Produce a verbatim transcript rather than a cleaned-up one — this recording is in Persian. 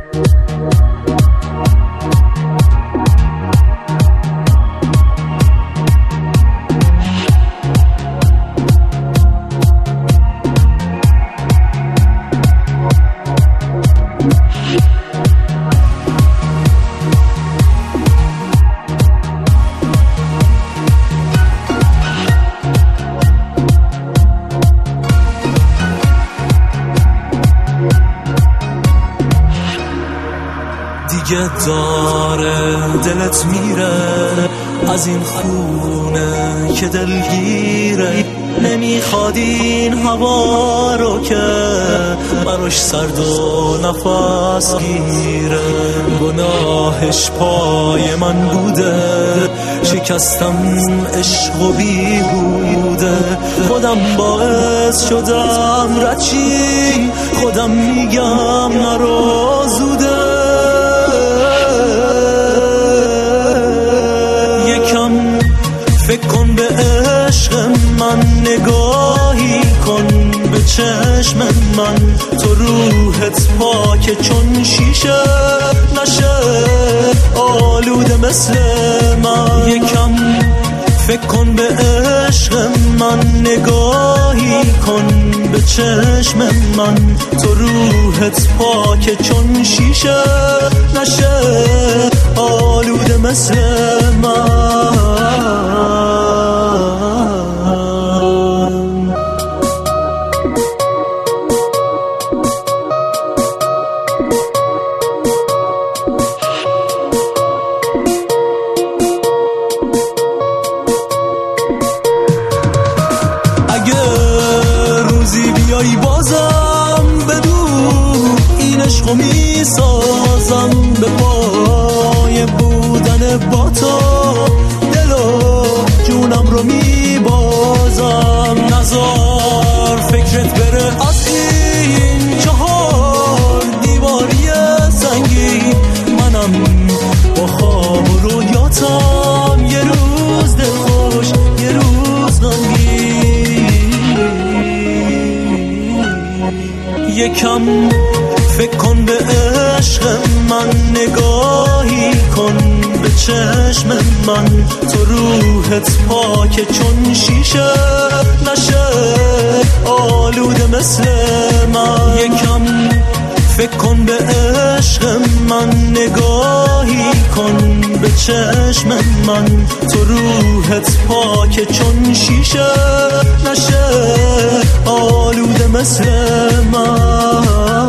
دیگه داره دلت میره از این خونه که دلگیره، نمیخواد این هوا رو که براش سرد و نفس گیره. گناهش پای من بوده، شکستم عشق و بی بوده، خودم باعث شدم رچی، خودم میگم نرو زوده. یکم فکر کن به عشق من، نگاهی کن به چشم من، تو روحت پاکه چون شیشه، نشه آلوده مثل من. یکم فکر کن به عشق من، نگاهی کن به چشم من، تو روحت پاکه چون شیشه، نشه آلوده مثل من. بیایی بازم بدو این عشقو می سازم، به پای بودن با تو دل و جونم رو می بازم. نذار فکرت بره از این چهار دیواری سنگی، منم با خواب و رویاتم، یه روز دل خوش یه روز غمگین. یکم فکر کن به عشق من، نگاهی کن به چشم من، تو روحت پاکه چون شیشه، نشه آلوده مثل من. یکم فکر کن به عشق من، نگاهی کن به چشم من، تو روحت پاکه چون شیشه، نشه آلوده مثل من.